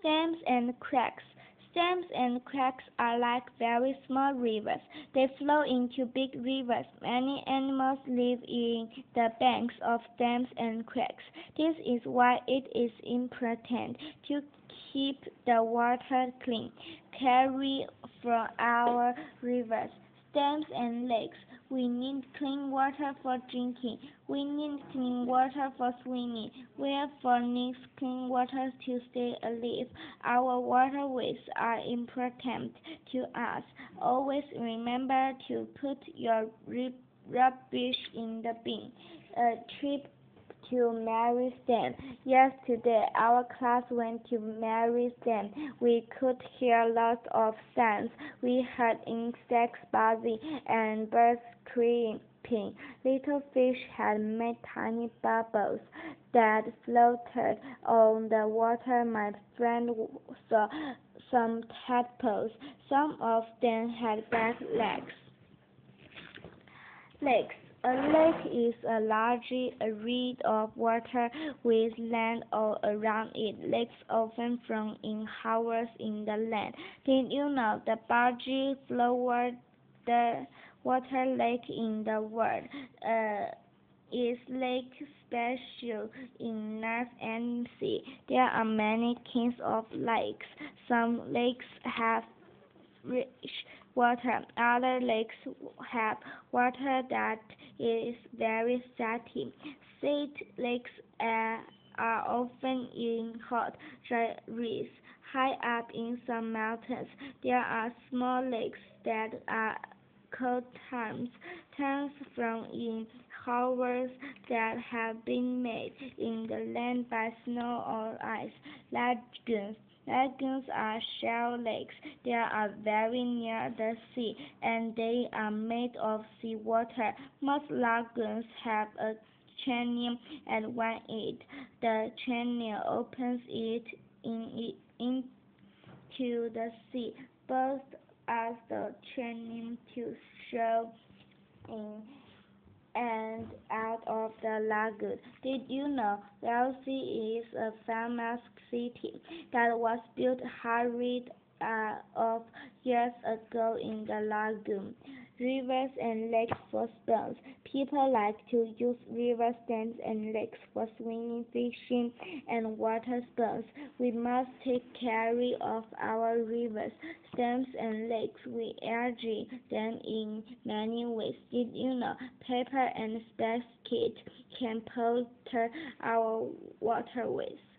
Dams and creeks. Dams and creeks are like very small rivers. They flow into big rivers. Many animals live in the banks of dams and creeks. This is why it is important to keep the water clean. Carry from our rivers, dams and lakes. We need clean water for drinking. We need clean water for swimming. We therefore need clean water to stay alive. Our waterways are important to us. Always remember to put your rubbish in the bin. A trip to Mary's Dam. Yesterday, our class went to Mary's Dam. We could hear lots of sounds. We heard insects buzzing and birds chirping. Little fish had made tiny bubbles that floated on the water. My friend saw some tadpoles. Some of them had black legs. Lakes. A lake is a large area of water with land all around it. Lakes often flow in holes in the land. Did you know the largest the water lake in the world is Lake Special in North and Sea? There are many kinds of lakes. Some lakes have rich water. Other lakes have water that is very salty. Sad lakes are often in hot, dry areas. High up in some mountains, there are small lakes that are called tarns. Tarns form in holes that have been made in the land by snow or ice. Lagoons. Lagoons are shallow lakes. They are very near the sea, and they are made of seawater. Most lagoons have a channel at one end. The channel opens into the sea. Both as the channel to show in and out of the lagoon. Did you know Chelsea is a famous city that was built hundreds of years ago in the lagoon? Rivers and lakes for sports. People like to use rivers, dams, and lakes for swimming, fishing, and water sports. We must take care of our rivers, dams, and lakes. We urge them in many ways. Did you know paper and plastic can pollute our waterways?